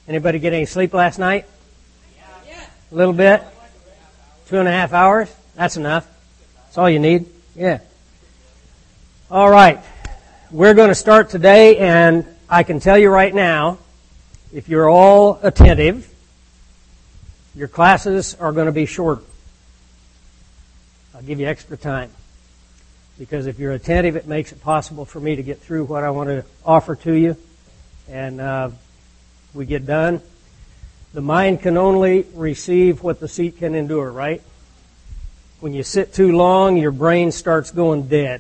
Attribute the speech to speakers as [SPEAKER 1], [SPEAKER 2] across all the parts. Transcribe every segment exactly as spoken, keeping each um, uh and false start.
[SPEAKER 1] Anybody get any sleep last night? A little bit? Two and a half hours? That's enough. That's all you need. Yeah. All right. We're going to start today, and I can tell you right now, if you're all attentive, your classes are going to be shorter. I'll give you extra time. Because if you're attentive, it makes it possible for me to get through what I want to offer to you. And uh, we get done. The mind can only receive what the seat can endure, right? When you sit too long, your brain starts going dead.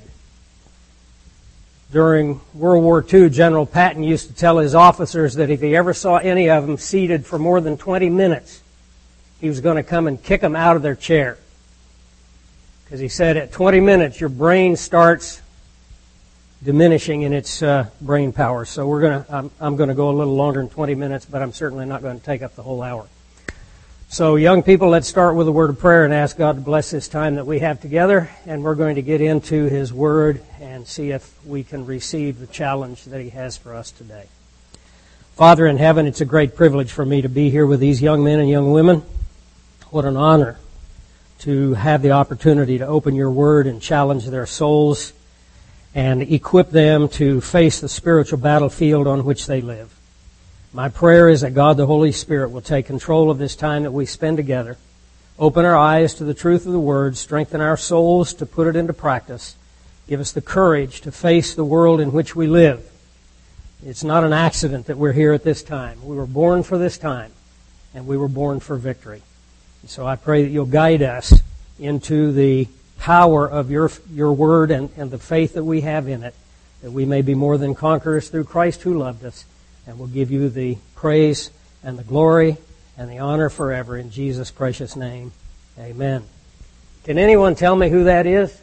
[SPEAKER 1] During World War Two, General Patton used to tell his officers that if he ever saw any of them seated for more than twenty minutes, he was going to come and kick them out of their chair. Because he said at twenty minutes, your brain starts diminishing in its uh, brain power. So we're going to, I'm, I'm going to go a little longer than twenty minutes, but I'm certainly not going to take up the whole hour. So young people, let's start with a word of prayer and ask God to bless this time that we have together. And we're going to get into His Word and see if we can receive the challenge that He has for us today. Father in heaven, it's a great privilege for me to be here with these young men and young women. What an honor to have the opportunity to open your Word and challenge their souls and equip them to face the spiritual battlefield on which they live. My prayer is that God the Holy Spirit will take control of this time that we spend together, open our eyes to the truth of the Word, strengthen our souls to put it into practice, give us the courage to face the world in which we live. It's not an accident that we're here at this time. We were born for this time, and we were born for victory. So I pray that you'll guide us into the power of your your Word and, and the faith that we have in it, that we may be more than conquerors through Christ who loved us, and we'll give you the praise and the glory and the honor forever in Jesus' precious name. Amen. Can anyone tell me who that is?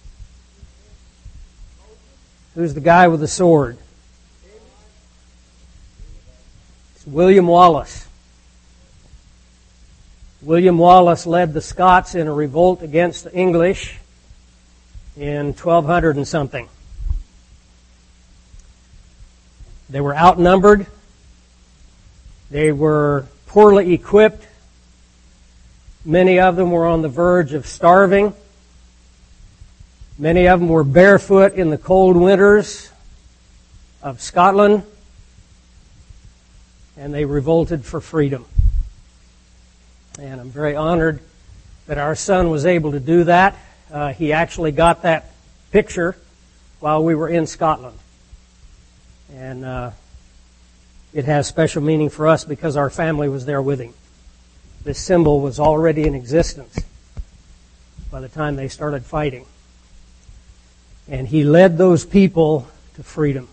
[SPEAKER 1] Who's the guy with the sword? It's William Wallace. William Wallace led the Scots in a revolt against the English in twelve hundred and something. They were outnumbered. They were poorly equipped. Many of them were on the verge of starving. Many of them were barefoot in the cold winters of Scotland. And they revolted for freedom. And I'm very honored that our son was able to do that. Uh, he actually got that picture while we were in Scotland. And uh, it has special meaning for us because our family was there with him. This symbol was already in existence by the time they started fighting. And he led those people to freedom.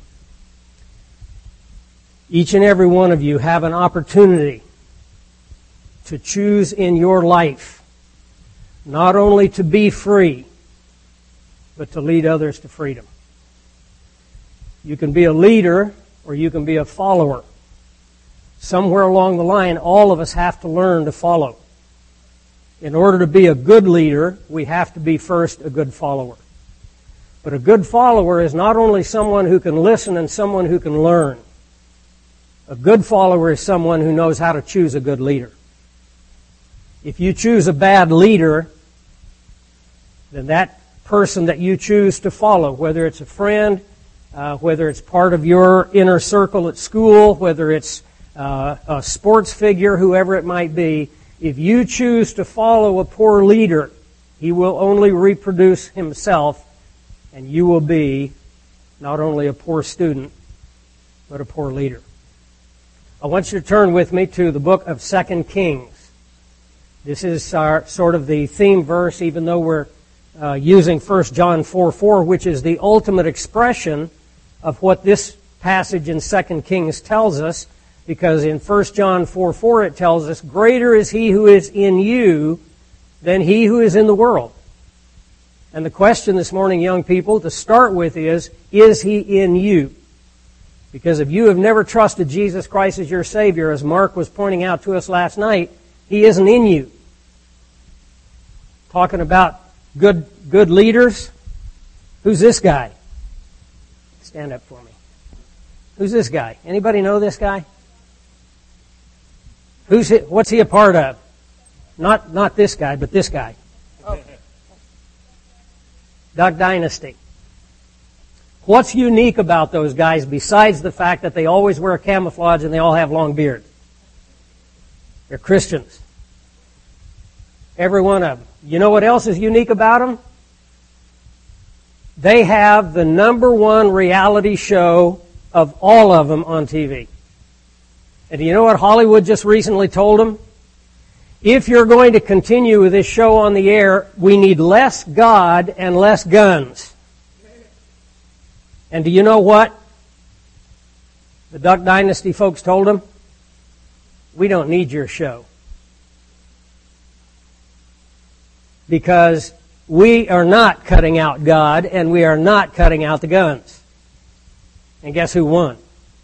[SPEAKER 1] Each and every one of you have an opportunity to choose in your life not only to be free, but to lead others to freedom. You can be a leader or you can be a follower. Somewhere along the line, all of us have to learn to follow. In order to be a good leader, we have to be first a good follower. But a good follower is not only someone who can listen and someone who can learn. A good follower is someone who knows how to choose a good leader. If you choose a bad leader, then that person that you choose to follow, whether it's a friend, uh, whether it's part of your inner circle at school, whether it's uh, a sports figure, whoever it might be, if you choose to follow a poor leader, he will only reproduce himself, and you will be not only a poor student, but a poor leader. I want you to turn with me to the book of Second Kings. This is our sort of the theme verse, even though we're uh, using First John four four, which is the ultimate expression of what this passage in Second Kings tells us, because in First John four four it tells us, "Greater is he who is in you than he who is in the world." And the question this morning, young people, to start with is, is he in you? Because if you have never trusted Jesus Christ as your Savior, as Mark was pointing out to us last night, he isn't in you. Talking about good good leaders. Who's this guy? Stand up for me. Who's this guy? Anybody know this guy? Who's he, what's he a part of? Not not this guy, but this guy. Oh. Duck Dynasty. What's unique about those guys besides the fact that they always wear camouflage and they all have long beards? They're Christians. Every one of them. You know what else is unique about them? They have the number one reality show of all of them on T V. And do you know what Hollywood just recently told them? If you're going to continue with this show on the air, we need less God and less guns. And do you know what the Duck Dynasty folks told them? We don't need your show. Because we are not cutting out God and we are not cutting out the guns. And guess who won?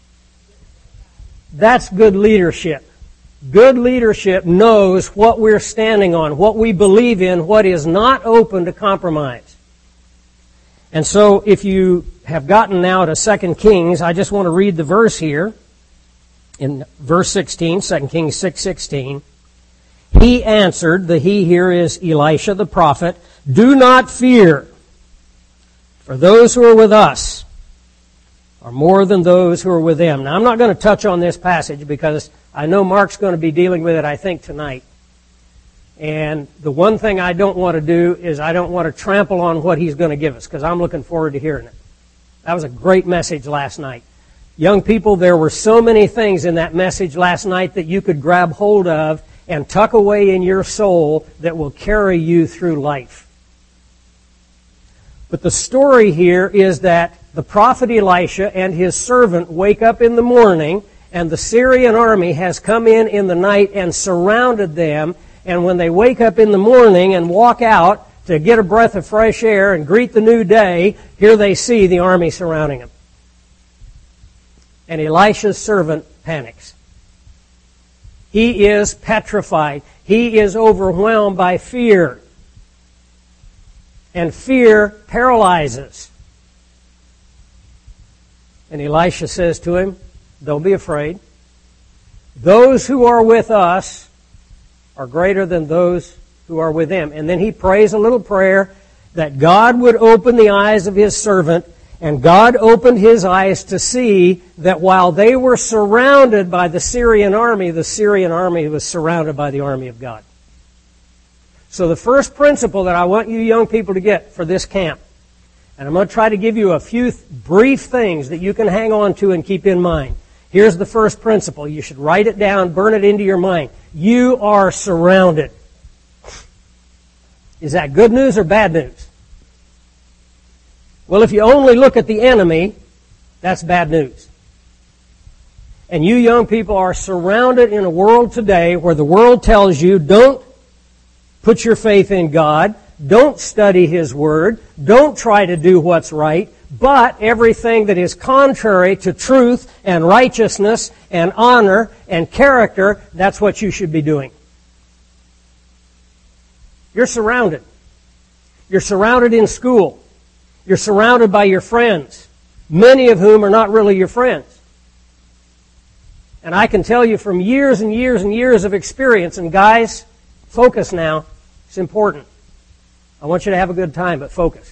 [SPEAKER 1] That's good leadership. Good leadership knows what we're standing on, what we believe in, what is not open to compromise. And so if you have gotten now to Second Kings, I just want to read the verse here. In verse sixteen, Second Kings six sixteen. He answered, the he here is Elisha the prophet, do not fear, for those who are with us are more than those who are with them. Now I'm not going to touch on this passage because I know Mark's going to be dealing with it, I think, tonight. And the one thing I don't want to do is I don't want to trample on what he's going to give us because I'm looking forward to hearing it. That was a great message last night. Young people, there were so many things in that message last night that you could grab hold of and tuck away in your soul that will carry you through life. But the story here is that the prophet Elisha and his servant wake up in the morning and the Syrian army has come in in the night and surrounded them. And when they wake up in the morning and walk out to get a breath of fresh air and greet the new day, here they see the army surrounding them. And Elisha's servant panics. He is petrified. He is overwhelmed by fear. And fear paralyzes. And Elisha says to him, don't be afraid. Those who are with us are greater than those who are with them. And then he prays a little prayer that God would open the eyes of his servant, and God opened his eyes to see that while they were surrounded by the Syrian army, the Syrian army was surrounded by the army of God. So the first principle that I want you young people to get for this camp, and I'm going to try to give you a few brief things that you can hang on to and keep in mind. Here's the first principle. You should write it down, burn it into your mind. You are surrounded. Is that good news or bad news? Well, if you only look at the enemy, that's bad news. And you young people are surrounded in a world today where the world tells you, don't put your faith in God, don't study His Word, don't try to do what's right, but everything that is contrary to truth and righteousness and honor and character, that's what you should be doing. You're surrounded. You're surrounded in school. You're surrounded by your friends, many of whom are not really your friends. And I can tell you from years and years and years of experience, and guys, focus now. It's important. I want you to have a good time, but focus.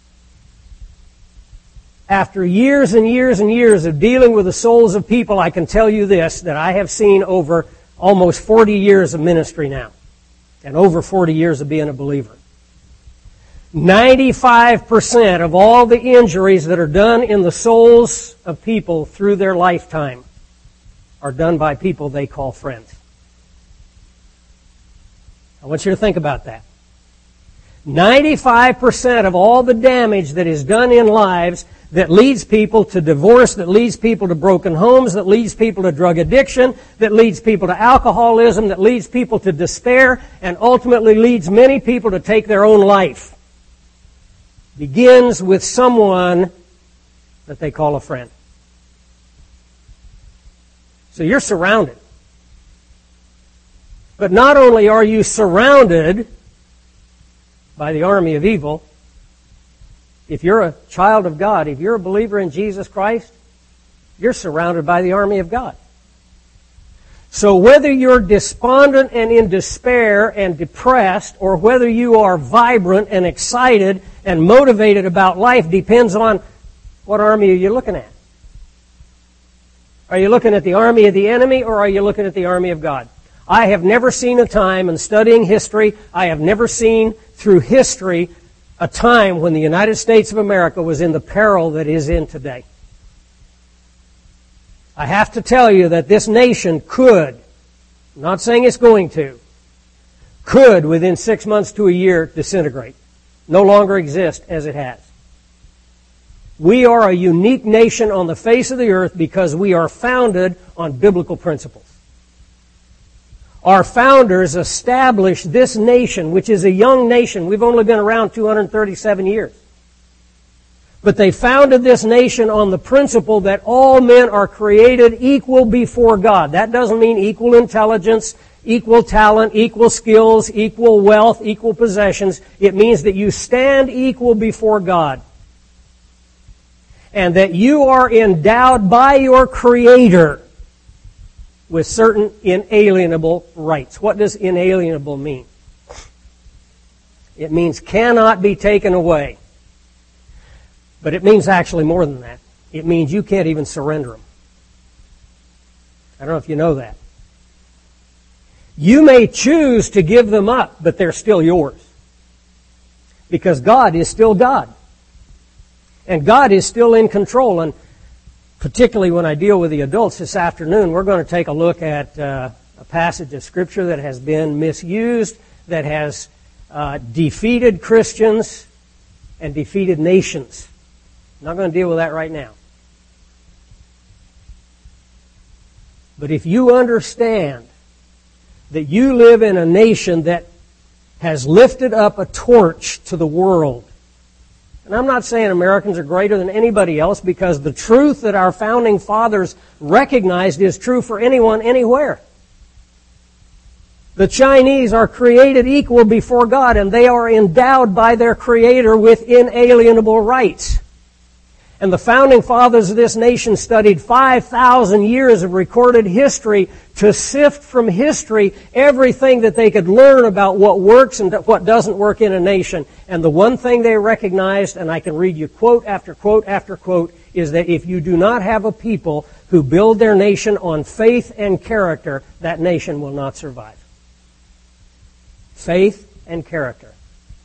[SPEAKER 1] After years and years and years of dealing with the souls of people, I can tell you this, that I have seen over almost forty years of ministry now, and over forty years of being a believer. ninety-five percent of all the injuries that are done in the souls of people through their lifetime are done by people they call friends. I want you to think about that. ninety-five percent of all the damage that is done in lives that leads people to divorce, that leads people to broken homes, that leads people to drug addiction, that leads people to alcoholism, that leads people to despair, and ultimately leads many people to take their own life, begins with someone that they call a friend. So you're surrounded. But not only are you surrounded by the army of evil, if you're a child of God, if you're a believer in Jesus Christ, you're surrounded by the army of God. So whether you're despondent and in despair and depressed, or whether you are vibrant and excited and motivated about life, depends on what army are you looking at. Are you looking at the army of the enemy, or are you looking at the army of God? I have never seen a time in studying history, I have never seen through history a time when the United States of America was in the peril that it is in today. I have to tell you that this nation could, I'm not saying it's going to, could within six months to a year disintegrate, no longer exist as it has. We are a unique nation on the face of the earth because we are founded on biblical principles. Our founders established this nation, which is a young nation. We've only been around two hundred thirty-seven years. But they founded this nation on the principle that all men are created equal before God. That doesn't mean equal intelligence, equal talent, equal skills, equal wealth, equal possessions. It means that you stand equal before God. And that you are endowed by your Creator with certain inalienable rights. What does inalienable mean? It means cannot be taken away. But it means actually more than that. It means you can't even surrender them. I don't know if you know that. You may choose to give them up, but they're still yours. Because God is still God. And God is still in control. And particularly when I deal with the adults this afternoon, we're going to take a look at uh, a passage of Scripture that has been misused, that has uh, defeated Christians and defeated nations. I'm not going to deal with that right now. But if you understand that you live in a nation that has lifted up a torch to the world, and I'm not saying Americans are greater than anybody else, because the truth that our founding fathers recognized is true for anyone, anywhere. The Chinese are created equal before God, and they are endowed by their Creator with inalienable rights. And the founding fathers of this nation studied five thousand years of recorded history to sift from history everything that they could learn about what works and what doesn't work in a nation. And the one thing they recognized, and I can read you quote after quote after quote, is that if you do not have a people who build their nation on faith and character, that nation will not survive. Faith and character.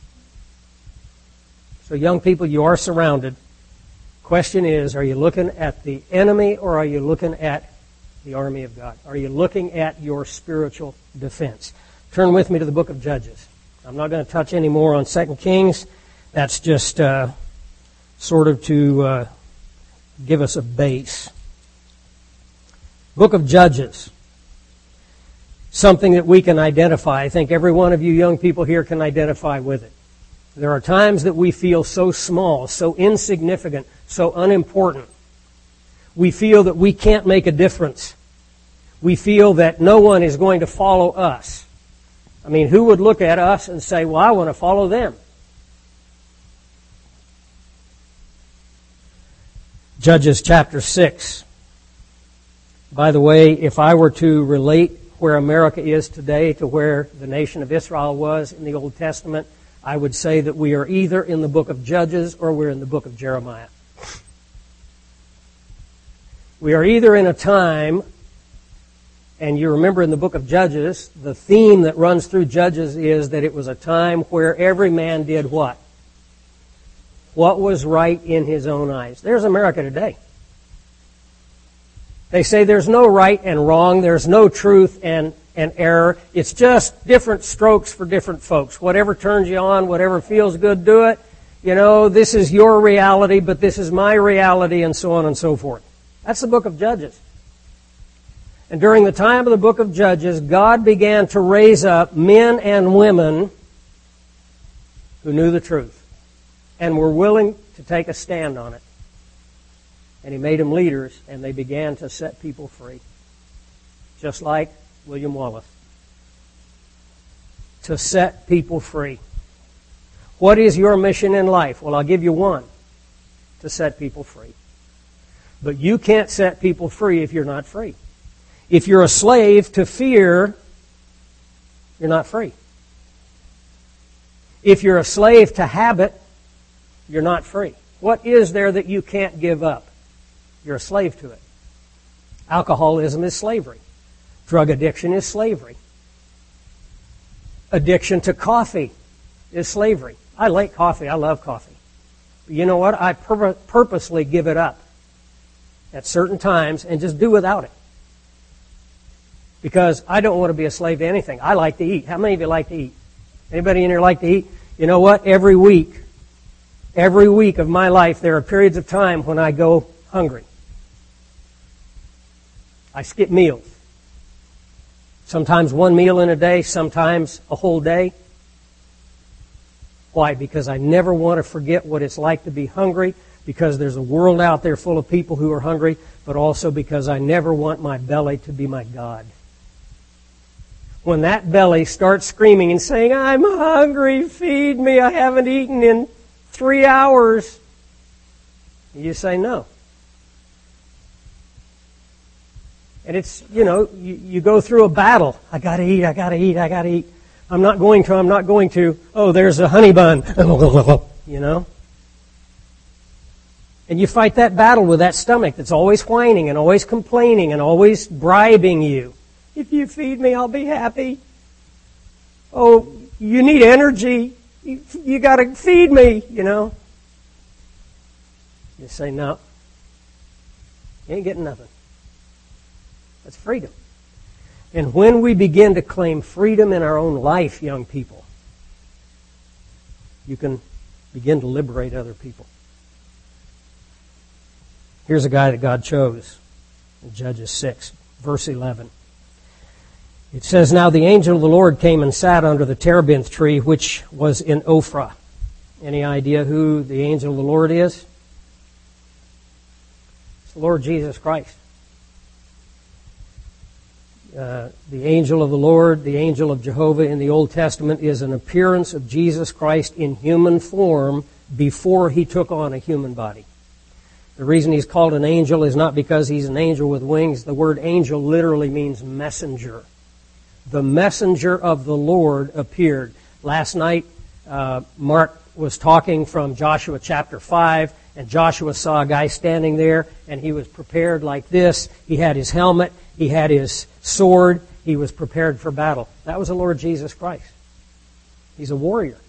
[SPEAKER 1] So young people, you are surrounded. Question is, are you looking at the enemy, or are you looking at the army of God? Are you looking at your spiritual defense? Turn with me to the book of Judges. I'm not going to touch any more on Second Kings. That's just uh, sort of to uh, give us a base. Book of Judges. Something that we can identify. I think every one of you young people here can identify with it. There are times that we feel so small, so insignificant, so unimportant. We feel that we can't make a difference. We feel that no one is going to follow us. I mean, who would look at us and say, well, I want to follow them? Judges chapter six. By the way, if I were to relate where America is today to where the nation of Israel was in the Old Testament, I would say that we are either in the book of Judges or we're in the book of Jeremiah. We are either in a time, and you remember in the book of Judges, the theme that runs through Judges is that it was a time where every man did what? What was right in his own eyes. There's America today. They say there's no right and wrong, there's no truth and and error. It's just different strokes for different folks. Whatever turns you on, whatever feels good, do it. You know, this is your reality, but this is my reality, and so on and so forth. That's the book of Judges. And during the time of the book of Judges, God began to raise up men and women who knew the truth and were willing to take a stand on it. And He made them leaders, and they began to set people free. Just like William Wallace. To set people free. What is your mission in life? Well, I'll give you one. To set people free. But you can't set people free if you're not free. If you're a slave to fear, you're not free. If you're a slave to habit, you're not free. What is there that you can't give up? You're a slave to it. Alcoholism is slavery. Drug addiction is slavery. Addiction to coffee is slavery. I like coffee. I love coffee. But you know what? I pur- purposely give it up at certain times and just do without it. Because I don't want to be a slave to anything. I like to eat. How many of you like to eat? Anybody in here like to eat? You know what? Every week, every week of my life, there are periods of time when I go hungry. I skip meals. Sometimes one meal in a day, sometimes a whole day. Why? Because I never want to forget what it's like to be hungry, because there's a world out there full of people who are hungry, but also because I never want my belly to be my God. When that belly starts screaming and saying, I'm hungry, feed me, I haven't eaten in three hours, you say no. And it's, you know, you, you go through a battle. I gotta eat, I gotta eat, I gotta eat. I'm not going to, I'm not going to. Oh, there's a honey bun. You know? And you fight that battle with that stomach that's always whining and always complaining and always bribing you. If you feed me, I'll be happy. Oh, you need energy. You, you got to feed me, you know. You say, no. You ain't getting nothing. That's freedom. And when we begin to claim freedom in our own life, young people, you can begin to liberate other people. Here's a guy that God chose in Judges six, verse eleven. It says, Now the angel of the Lord came and sat under the terebinth tree, which was in Ophrah. Any idea who the angel of the Lord is? It's the Lord Jesus Christ. Uh, the angel of the Lord, the angel of Jehovah in the Old Testament, is an appearance of Jesus Christ in human form before he took on a human body. The reason he's called an angel is not because he's an angel with wings. The word angel literally means messenger. The messenger of the Lord appeared. Last night, uh, Mark was talking from Joshua chapter five, and Joshua saw a guy standing there, and he was prepared like this. He had his helmet, he had his sword, he was prepared for battle. That was the Lord Jesus Christ. He's a warrior.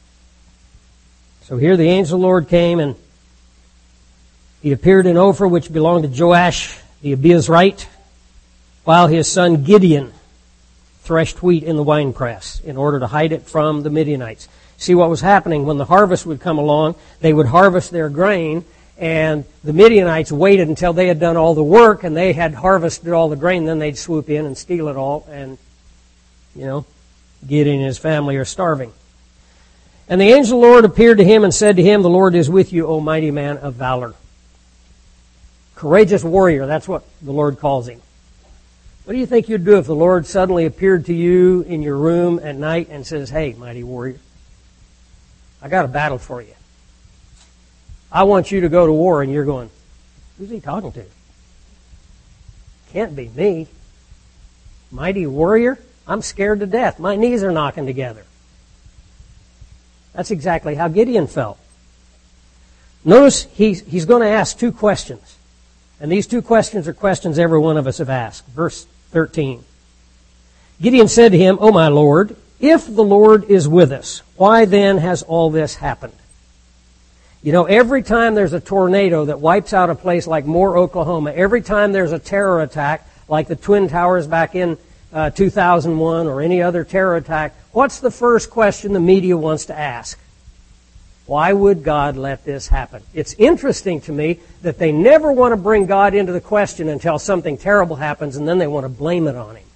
[SPEAKER 1] So here the angel of the Lord came, and he appeared in Ophrah, which belonged to Joash the Abiezrite, while his son Gideon threshed wheat in the winepress in order to hide it from the Midianites. See what was happening when the harvest would come along, they would harvest their grain, and the Midianites waited until they had done all the work and they had harvested all the grain, then they'd swoop in and steal it all, and, you know, Gideon and his family are starving. And the angel of the Lord appeared to him and said to him, The Lord is with you, O mighty man of valor. Courageous warrior, that's what the Lord calls him. What do you think you'd do if the Lord suddenly appeared to you in your room at night and says, Hey, mighty warrior, I got a battle for you. I want you to go to war, and you're going, who's he talking to? Can't be me. Mighty warrior? I'm scared to death. My knees are knocking together. That's exactly how Gideon felt. Notice he's, he's going to ask two questions. And these two questions are questions every one of us have asked. Verse thirteen. Gideon said to him, O my Lord, if the Lord is with us, why then has all this happened? You know, every time there's a tornado that wipes out a place like Moore, Oklahoma, every time there's a terror attack like the Twin Towers back in uh, two thousand one or any other terror attack, what's the first question the media wants to ask? Why would God let this happen? It's interesting to me that they never want to bring God into the question until something terrible happens, and then they want to blame it on Him.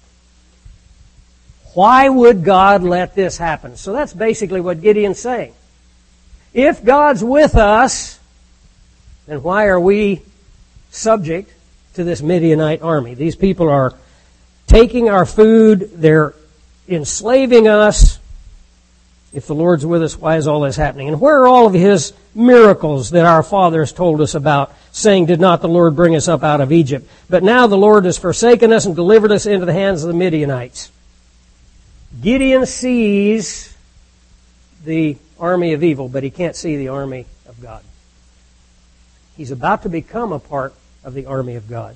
[SPEAKER 1] Why would God let this happen? So that's basically what Gideon's saying. If God's with us, then why are we subject to this Midianite army? These people are taking our food, they're enslaving us, If the Lord's with us, why is all this happening? And where are all of His miracles that our fathers told us about, saying, did not the Lord bring us up out of Egypt? But now the Lord has forsaken us and delivered us into the hands of the Midianites. Gideon sees the army of evil, but he can't see the army of God. He's about to become a part of the army of God.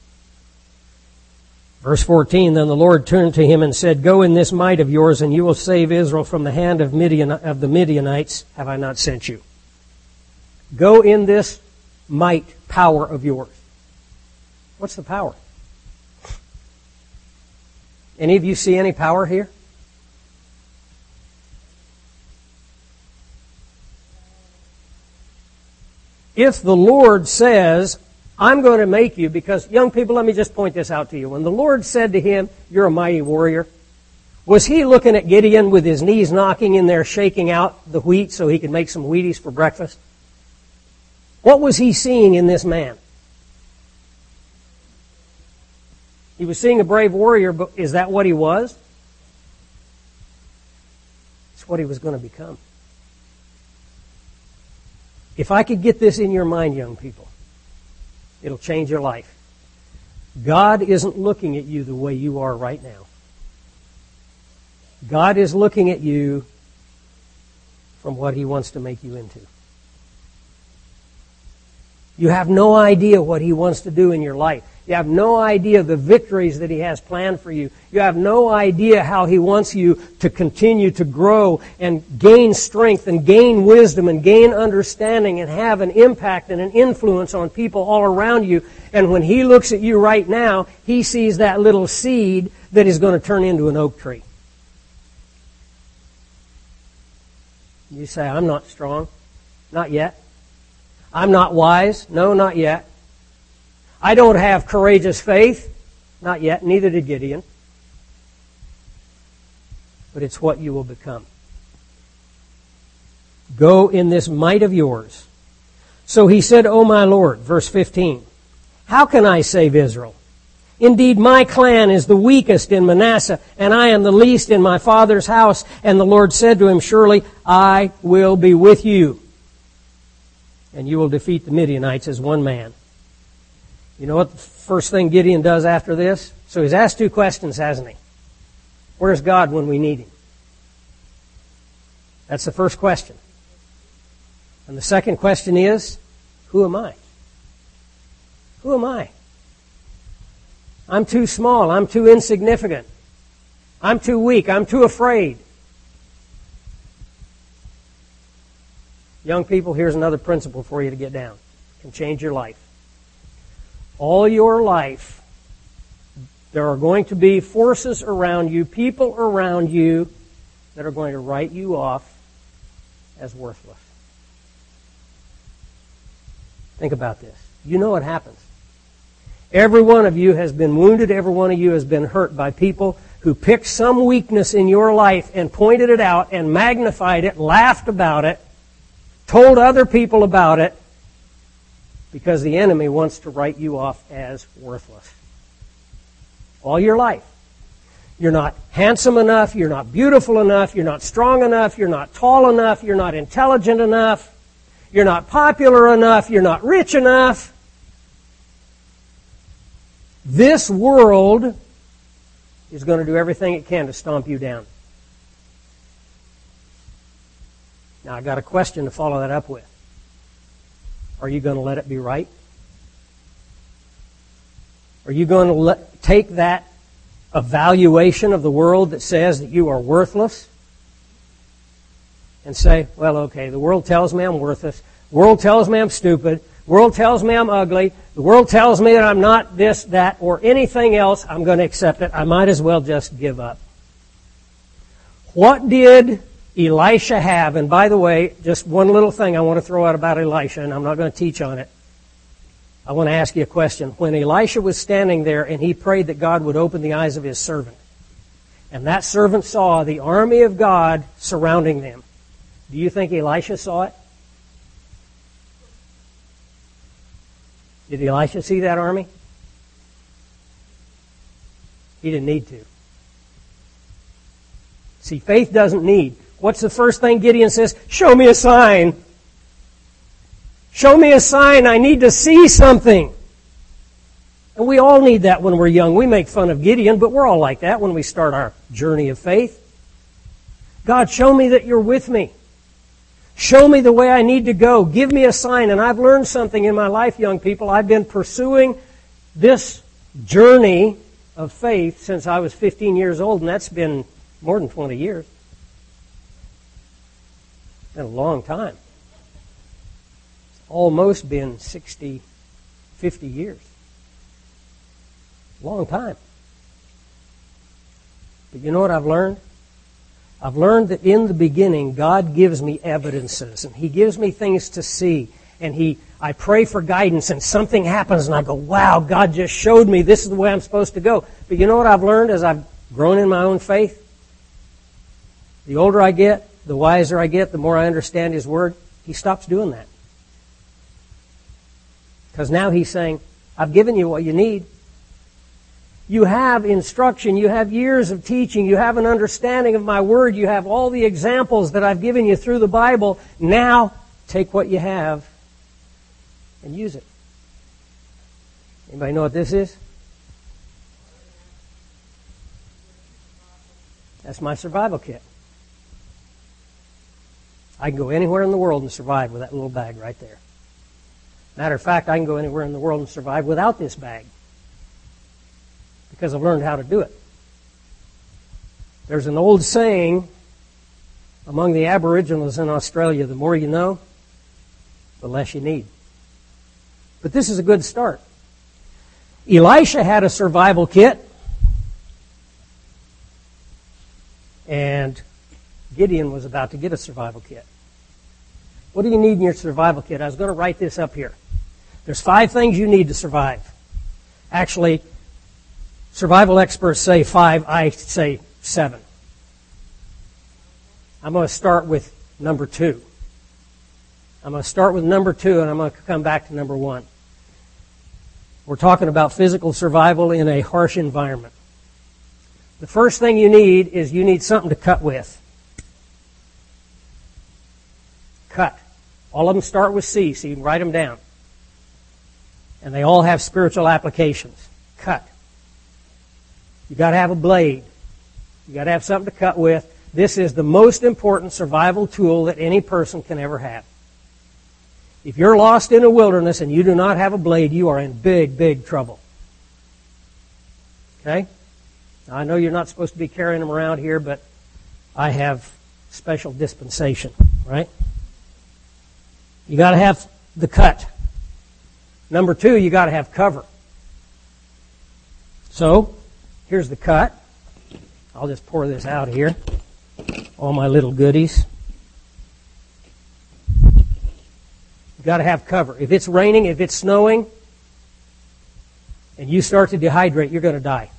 [SPEAKER 1] Verse fourteen, then the Lord turned to him and said, go in this might of yours, and you will save Israel from the hand of Midian, of the Midianites. Have I not sent you? Go in this might, power of yours. What's the power? Any of you see any power here? If the Lord says, I'm going to make you, because young people, let me just point this out to you. When the Lord said to him, you're a mighty warrior, was he looking at Gideon with his knees knocking in there, shaking out the wheat so he could make some Wheaties for breakfast? What was he seeing in this man? He was seeing a brave warrior, but is that what he was? It's what he was going to become. If I could get this in your mind, young people, it'll change your life. God isn't looking at you the way you are right now. God is looking at you from what He wants to make you into. You have no idea what He wants to do in your life. You have no idea the victories that He has planned for you. You have no idea how He wants you to continue to grow and gain strength and gain wisdom and gain understanding and have an impact and an influence on people all around you. And when He looks at you right now, He sees that little seed that is going to turn into an oak tree. You say, I'm not strong. Not yet. I'm not wise. No, not yet. I don't have courageous faith. Not yet. Neither did Gideon. But it's what you will become. Go in this might of yours. So he said, O my Lord, verse fifteen, how can I save Israel? Indeed, my clan is the weakest in Manasseh, and I am the least in my father's house. And the Lord said to him, surely I will be with you, and you will defeat the Midianites as one man. You know what the first thing Gideon does after this? So he's asked two questions, hasn't he? Where's God when we need Him? That's the first question. And the second question is, who am I? Who am I? I'm too small. I'm too insignificant. I'm too weak. I'm too afraid. Young people, here's another principle for you to get down. It can change your life. All your life, there are going to be forces around you, people around you, that are going to write you off as worthless. Think about this. You know what happens. Every one of you has been wounded. Every one of you has been hurt by people who picked some weakness in your life and pointed it out and magnified it, laughed about it, told other people about it, because the enemy wants to write you off as worthless. All your life. You're not handsome enough, you're not beautiful enough, you're not strong enough, you're not tall enough, you're not intelligent enough, you're not popular enough, you're not rich enough. This world is going to do everything it can to stomp you down. Now, I got a question to follow that up with. Are you going to let it be right? Are you going to let, take that evaluation of the world that says that you are worthless and say, well, okay, the world tells me I'm worthless. The world tells me I'm stupid. The world tells me I'm ugly. The world tells me that I'm not this, that, or anything else. I'm going to accept it. I might as well just give up. What did Elisha have? And by the way, just one little thing I want to throw out about Elisha, and I'm not going to teach on it. I want to ask you a question. When Elisha was standing there and he prayed that God would open the eyes of his servant, and that servant saw the army of God surrounding them, do you think Elisha saw it? Did Elisha see that army? He didn't need to. See, faith doesn't need. What's the first thing Gideon says? Show me a sign. Show me a sign. I need to see something. And we all need that when we're young. We make fun of Gideon, but we're all like that when we start our journey of faith. God, show me that you're with me. Show me the way I need to go. Give me a sign. And I've learned something in my life, young people. I've been pursuing this journey of faith since I was fifteen years old, and that's been more than twenty years. It's been a long time. It's almost been sixty, fifty years. Long time. But you know what I've learned? I've learned that in the beginning, God gives me evidences, and He gives me things to see, and He, I pray for guidance, and something happens, and I go, wow, God just showed me this is the way I'm supposed to go. But you know what I've learned as I've grown in my own faith? The older I get, the wiser I get, the more I understand His Word, He stops doing that. Because now He's saying, I've given you what you need. You have instruction, you have years of teaching, you have an understanding of my Word, you have all the examples that I've given you through the Bible. Now, take what you have and use it. Anybody know what this is? That's my survival kit. I can go anywhere in the world and survive with that little bag right there. Matter of fact, I can go anywhere in the world and survive without this bag, because I've learned how to do it. There's an old saying among the Aboriginals in Australia, the more you know, the less you need. But this is a good start. Elisha had a survival kit, and Gideon was about to get a survival kit. What do you need in your survival kit? I was going to write this up here. There's five things you need to survive. Actually, survival experts say five, I say seven. I'm going to start with number two. I'm going to start with number two, and I'm going to come back to number one. We're talking about physical survival in a harsh environment. The first thing you need is you need something to cut with. Cut. All of them start with C, so you can write them down. And they all have spiritual applications. Cut. You got to have a blade. You got to have something to cut with. This is the most important survival tool that any person can ever have. If you're lost in a wilderness and you do not have a blade, you are in big, big trouble. Okay? Now, I know you're not supposed to be carrying them around here, but I have special dispensation, right? You got to have the cut. Number two, you got to have cover. So, here's the cut. I'll just pour this out here. All my little goodies. You've got to have cover. If it's raining, if it's snowing, and you start to dehydrate, you're going to die.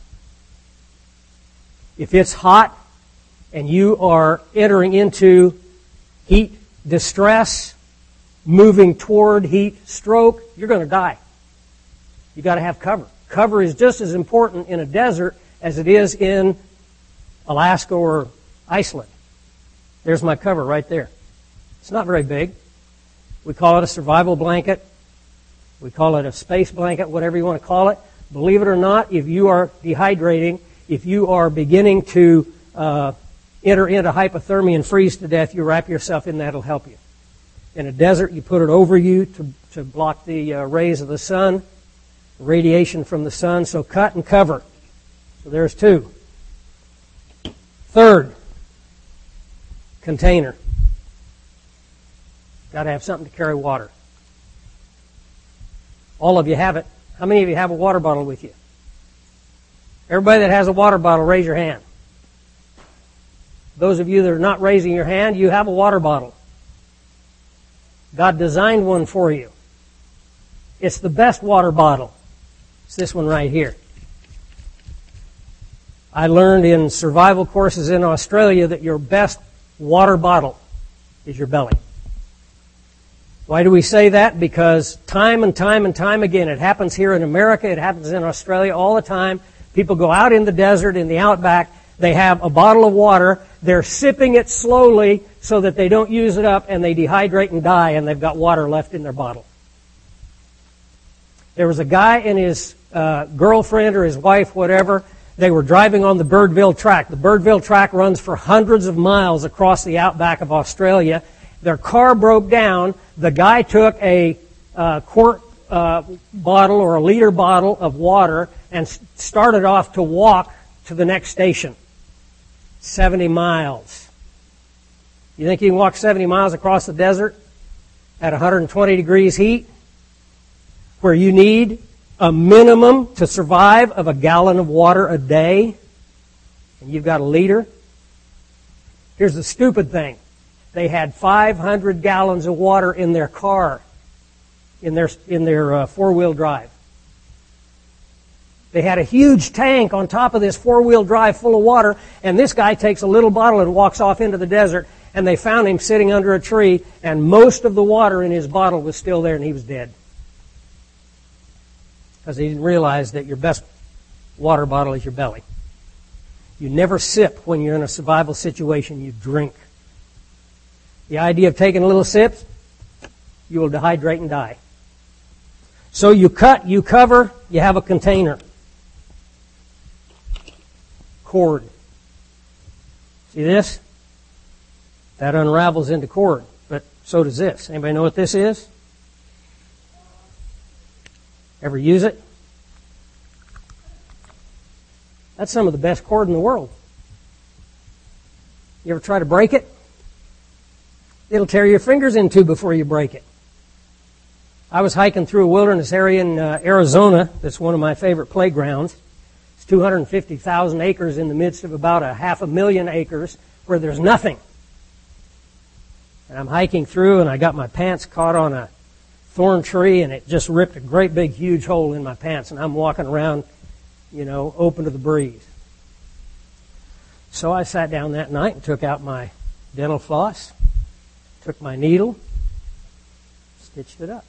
[SPEAKER 1] If it's hot and you are entering into heat distress, moving toward heat stroke, you're going to die. You've got to have cover. Cover is just as important in a desert as it is in Alaska or Iceland. There's my cover right there. It's not very big. We call it a survival blanket. We call it a space blanket, whatever you want to call it. Believe it or not, if you are dehydrating, if you are beginning to uh, enter into hypothermia and freeze to death, you wrap yourself in that. It'll help you. In a desert, you put it over you to, to block the uh, rays of the sun, radiation from the sun. So cut and cover. So there's two. Third, container. Got to have something to carry water. All of you have it. How many of you have a water bottle with you? Everybody that has a water bottle, raise your hand. Those of you that are not raising your hand, you have a water bottle. God designed one for you. It's the best water bottle. It's this one right here. I learned in survival courses in Australia that your best water bottle is your belly. Why do we say that? Because time and time and time again, it happens here in America, it happens in Australia all the time. People go out in the desert, in the outback, They have a bottle of water. They're sipping it slowly so that they don't use it up, and they dehydrate and die, and they've got water left in their bottle. There was a guy and his uh, girlfriend or his wife, whatever. They were driving on the Birdville Track. The Birdville Track runs for hundreds of miles across the outback of Australia. Their car broke down. The guy took a uh, quart uh, bottle or a liter bottle of water and started off to walk to the next station. seventy miles. You think you can walk seventy miles across the desert at one hundred twenty degrees heat, where you need a minimum to survive of a gallon of water a day, and you've got a liter? Here's the stupid thing. They had five hundred gallons of water in their car, in their, in their uh, four-wheel drive. They had a huge tank on top of this four-wheel drive full of water, and this guy takes a little bottle and walks off into the desert, and they found him sitting under a tree, and most of the water in his bottle was still there, and he was dead. Because he didn't realize that your best water bottle is your belly. You never sip when you're in a survival situation. You drink. The idea of taking a little sip, you will dehydrate and die. So you cut, you cover, you have a container. Cord. See this? That unravels into cord, but so does this. Anybody know what this is? Ever use it? That's some of the best cord in the world. You ever try to break it? It'll tear your fingers in two before you break it. I was hiking through a wilderness area in uh, Arizona. That's one of my favorite playgrounds. It's two hundred fifty thousand acres in the midst of about a half a million acres where there's nothing. And I'm hiking through, and I got my pants caught on a thorn tree, and it just ripped a great big huge hole in my pants, and I'm walking around, you know, open to the breeze. So I sat down that night and took out my dental floss, took my needle, stitched it up.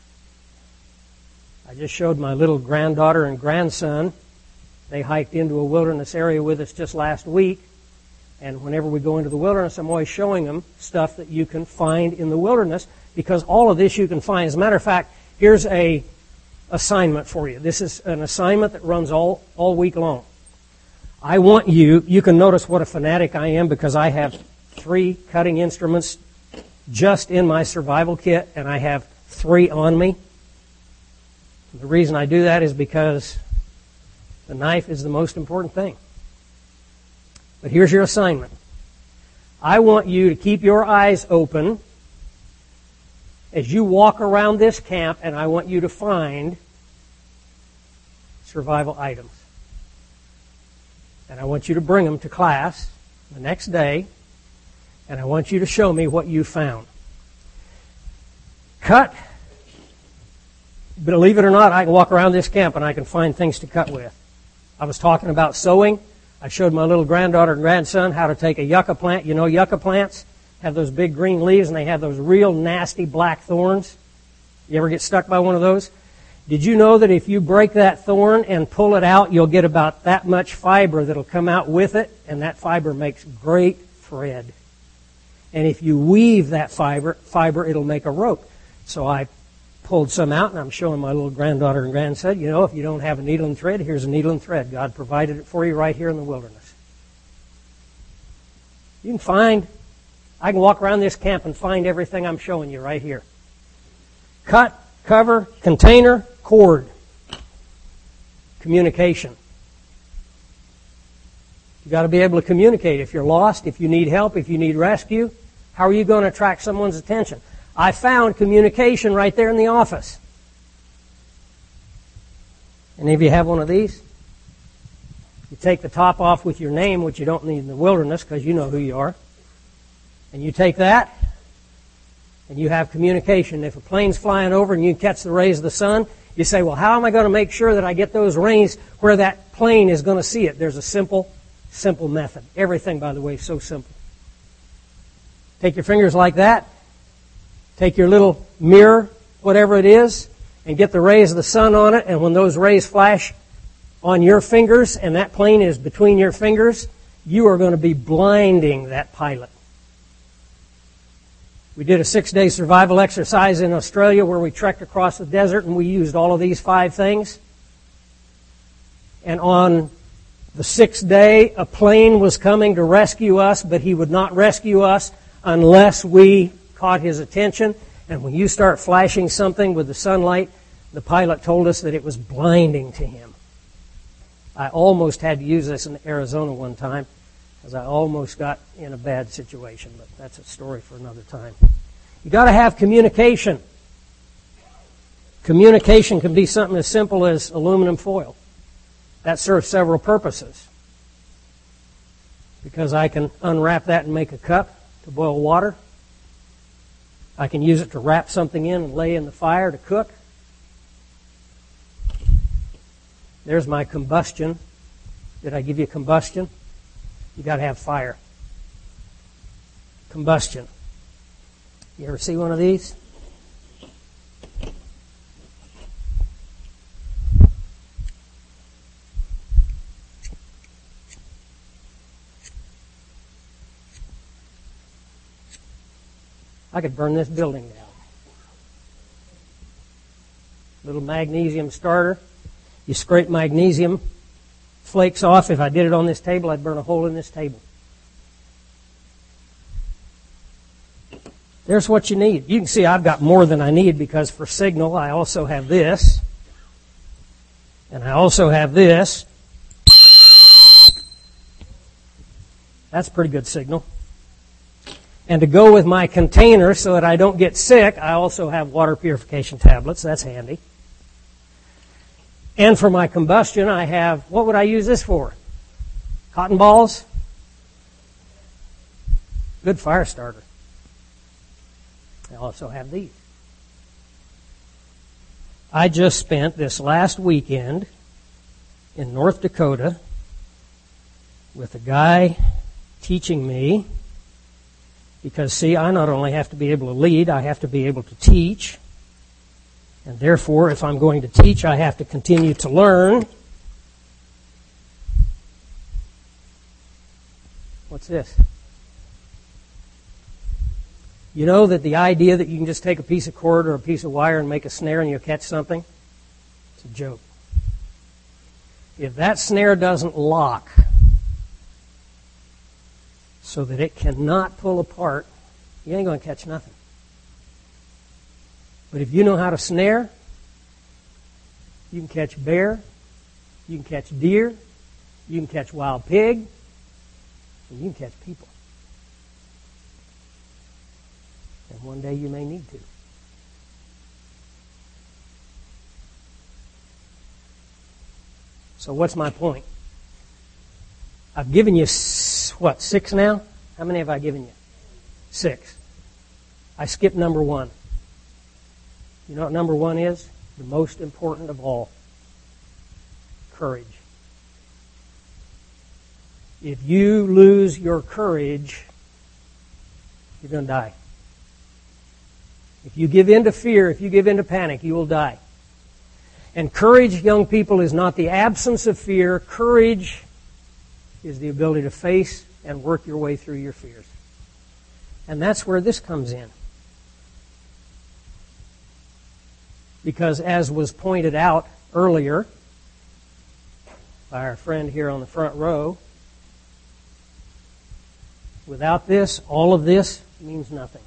[SPEAKER 1] I just showed my little granddaughter and grandson. They hiked into a wilderness area with us just last week. And whenever we go into the wilderness, I'm always showing them stuff that you can find in the wilderness, because all of this you can find. As a matter of fact, here's a assignment for you. This is an assignment that runs all, all week long. I want you, you can notice what a fanatic I am, because I have three cutting instruments just in my survival kit, and I have three on me. The reason I do that is because the knife is the most important thing. But here's your assignment. I want you to keep your eyes open as you walk around this camp, and I want you to find survival items. And I want you to bring them to class the next day, and I want you to show me what you found. Cut. Believe it or not, I can walk around this camp and I can find things to cut with. I was talking about sowing. I showed my little granddaughter and grandson how to take a yucca plant. You know yucca plants have those big green leaves, and they have those real nasty black thorns. You ever get stuck by one of those? Did you know that if you break that thorn and pull it out, you'll get about that much fiber that'll come out with it, and that fiber makes great thread. And if you weave that fiber, fiber, it'll make a rope. So I pulled some out, and I'm showing my little granddaughter and grandson, you know, if you don't have a needle and thread, here's a needle and thread. God provided it for you right here in the wilderness. You can find, I can walk around this camp and find everything I'm showing you right here. Cut, cover, container, cord. Communication. You've got to be able to communicate. If you're lost, if you need help, if you need rescue, how are you going to attract someone's attention? I found communication right there in the office. Any of you have one of these? You take the top off with your name, which you don't need in the wilderness because you know who you are. And you take that, and you have communication. If a plane's flying over and you catch the rays of the sun, you say, well, how am I going to make sure that I get those rays where that plane is going to see it? There's a simple, simple method. Everything, by the way, is so simple. Take your fingers like that. Take your little mirror, whatever it is, and get the rays of the sun on it. And when those rays flash on your fingers and that plane is between your fingers, you are going to be blinding that pilot. We did a six-day survival exercise in Australia where we trekked across the desert and we used all of these five things. And on the sixth day, a plane was coming to rescue us, but he would not rescue us unless we caught his attention. And when you start flashing something with the sunlight, the pilot told us that it was blinding to him. I almost had to use this in Arizona one time, because I almost got in a bad situation, but that's a story for another time. You got to have communication. Communication can be something as simple as aluminum foil. That serves several purposes. Because I can unwrap that and make a cup to boil water. I can use it to wrap something in and lay in the fire to cook. There's my combustion. Did I give you combustion? You got to have fire. Combustion. You ever see one of these? I could burn this building down. Little magnesium starter. You scrape magnesium flakes off. If I did it on this table, I'd burn a hole in this table. There's what you need. You can see I've got more than I need because for signal I also have this. And I also have this. That's pretty good signal. And to go with my container so that I don't get sick, I also have water purification tablets. That's handy. And for my combustion, I have, what would I use this for? Cotton balls? Good fire starter. I also have these. I just spent this last weekend in North Dakota with a guy teaching me. Because, see, I not only have to be able to lead, I have to be able to teach. And therefore, if I'm going to teach, I have to continue to learn. What's this? You know that the idea that you can just take a piece of cord or a piece of wire and make a snare and you'll catch something? It's a joke. If that snare doesn't lock so that it cannot pull apart, you ain't going to catch nothing. But if you know how to snare, you can catch bear, you can catch deer, you can catch wild pig, and you can catch people. And one day you may need to. So what's my point? I've given you, what, six now? How many have I given you? Six. I skipped number one. You know what number one is? The most important of all. Courage. If you lose your courage, you're going to die. If you give in to fear, if you give in to panic, you will die. And courage, young people, is not the absence of fear. Courage is the ability to face and work your way through your fears. And that's where this comes in. Because as was pointed out earlier by our friend here on the front row, without this, all of this means nothing.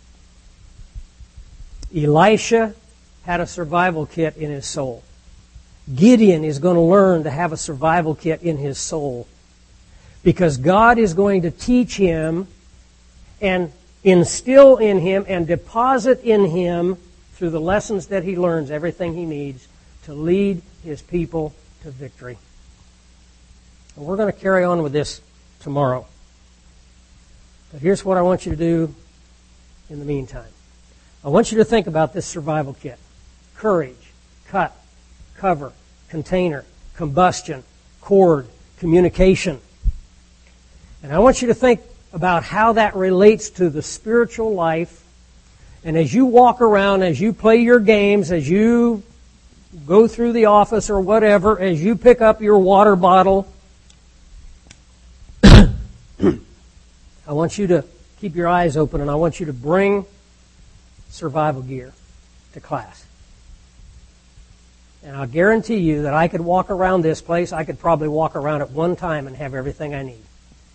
[SPEAKER 1] Elisha had a survival kit in his soul. Gideon is going to learn to have a survival kit in his soul. Because God is going to teach him and instill in him and deposit in him, through the lessons that he learns, everything he needs to lead his people to victory. And we're going to carry on with this tomorrow. But here's what I want you to do in the meantime. I want you to think about this survival kit. Courage, cut, cover, container, combustion, cord, communication. And I want you to think about how that relates to the spiritual life. And as you walk around, as you play your games, as you go through the office or whatever, as you pick up your water bottle, I want you to keep your eyes open, and I want you to bring survival gear to class. And I'll guarantee you that I could walk around this place, I could probably walk around at one time and have everything I need.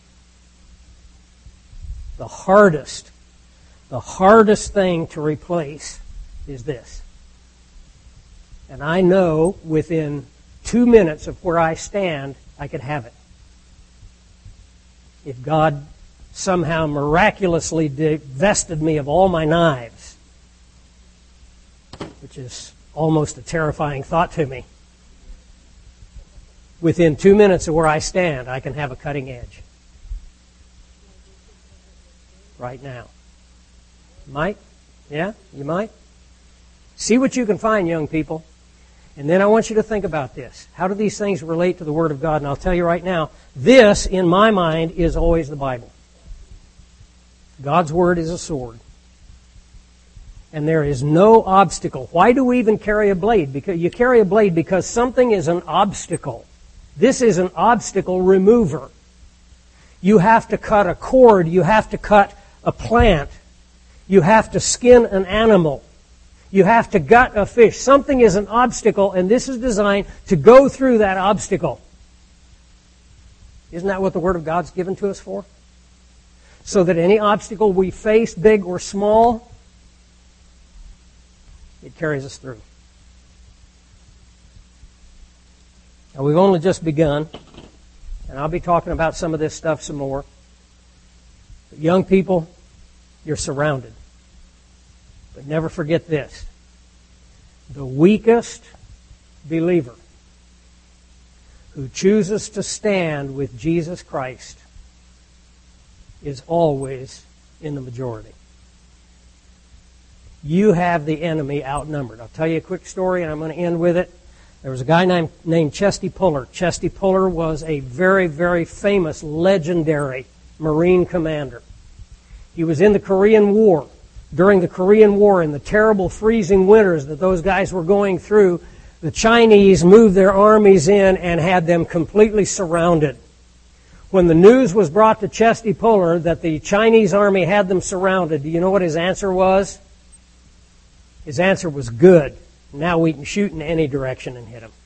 [SPEAKER 1] The hardest, the hardest thing to replace is this. And I know within two minutes of where I stand, I could have it. If God somehow miraculously divested me of all my knives, which is almost a terrifying thought to me, within two minutes of where I stand, I can have a cutting edge. Right now. Might? Yeah? You might? See what you can find, young people. And then I want you to think about this. How do these things relate to the Word of God? And I'll tell you right now, this, in my mind, is always the Bible. God's Word is a sword. And there is no obstacle. Why do we even carry a blade? Because you carry a blade because something is an obstacle. This is an obstacle remover. You have to cut a cord. You have to cut a plant. You have to skin an animal. You have to gut a fish. Something is an obstacle, and this is designed to go through that obstacle. Isn't that what the Word of God's given to us for? So that any obstacle we face, big or small, it carries us through. Now, we've only just begun, and I'll be talking about some of this stuff some more. But young people, you're surrounded. But never forget this. The weakest believer who chooses to stand with Jesus Christ is always in the majority. You have the enemy outnumbered. I'll tell you a quick story, and I'm going to end with it. There was a guy named, named Chesty Puller. Chesty Puller was a very, very famous, legendary Marine commander. He was in the Korean War. During the Korean War, in the terrible freezing winters that those guys were going through, the Chinese moved their armies in and had them completely surrounded. When the news was brought to Chesty Puller that the Chinese army had them surrounded, do you know what his answer was? His answer was, good. Now we can shoot in any direction and hit them.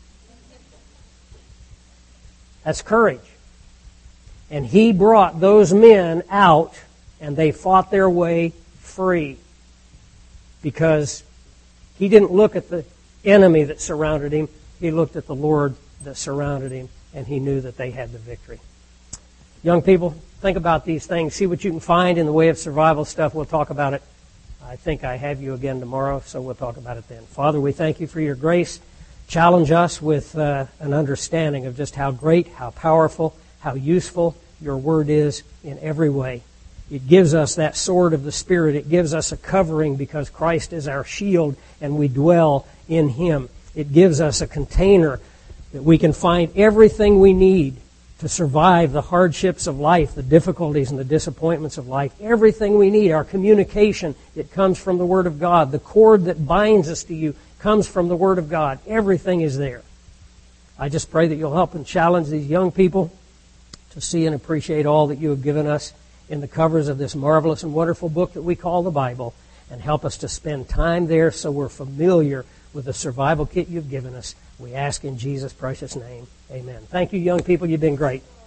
[SPEAKER 1] That's courage. And he brought those men out, and they fought their way free, because he didn't look at the enemy that surrounded him. He looked at the Lord that surrounded him, and he knew that they had the victory. Young people, think about these things. See what you can find in the way of survival stuff. We'll talk about it. I think I have you again tomorrow, so we'll talk about it then. Father, we thank you for your grace. Challenge us with uh, an understanding of just how great, how powerful, how useful your word is in every way. It gives us that sword of the Spirit. It gives us a covering because Christ is our shield and we dwell in Him. It gives us a container that we can find everything we need to survive the hardships of life, the difficulties and the disappointments of life. Everything we need, our communication, it comes from the Word of God. The cord that binds us to you comes from the Word of God. Everything is there. I just pray that you'll help and challenge these young people to see and appreciate all that you have given us in the covers of this marvelous and wonderful book that we call the Bible, and help us to spend time there so we're familiar with the survival kit you've given us. We ask in Jesus' precious name. Amen. Thank you, young people. You've been great.